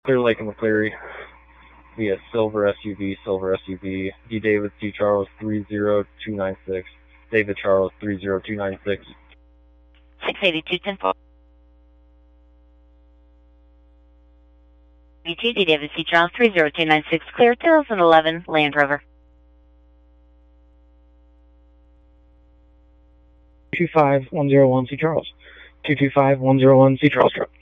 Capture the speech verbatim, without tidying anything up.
Clear Lake and McCleary via Silver S U V, Silver S U V, D David C. Charles three zero two nine six, David Charles three zero two nine six. six eighty-two ten four. B T D David C. Charles three zero two nine six, clear two thousand eleven Land Rover. two five one zero one C. Charles. two two five one zero one C. Charles truck.